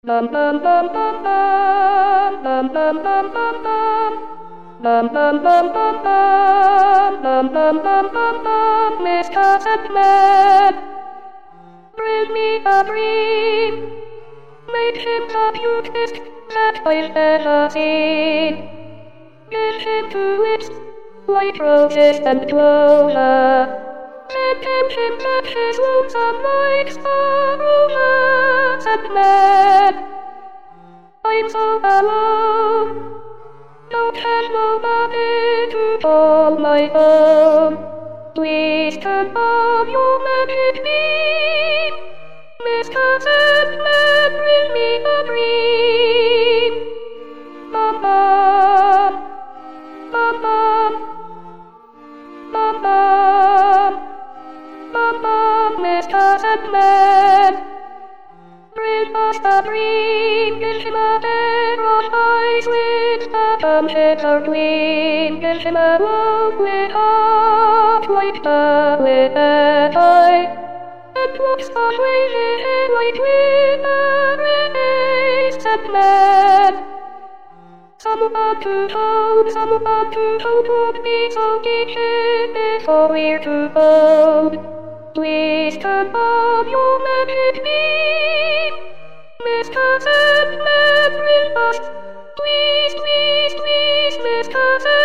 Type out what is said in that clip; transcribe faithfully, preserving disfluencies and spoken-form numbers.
Bum bum bum bum bum bum bum bum bum bum bum bum bum bum bum bum bum bum bum bum Mister Sandman, bring me a dream. Make him the cutest that I've ever seen. Get him to lips like roses and clover. Send him him that his lonesome like aroma. Sandman, I'm so alone. Don't have nobody to call my own. Please turn on your magic beam. Mister Sandman, bring me a dream. Mama, mama, mama, mama, Mister Sandman, bring us a dream. Give him a pair of eyes with a thumbhead or gleam. Give him a lovely heart like the little eye. And looks a crazy head like with a race. Sandman, someone to hold, someone to hold would be so decent before we're too old. Please turn on your magic beam. Mister Sandman, bring us, please, please, please, Mister Sandman.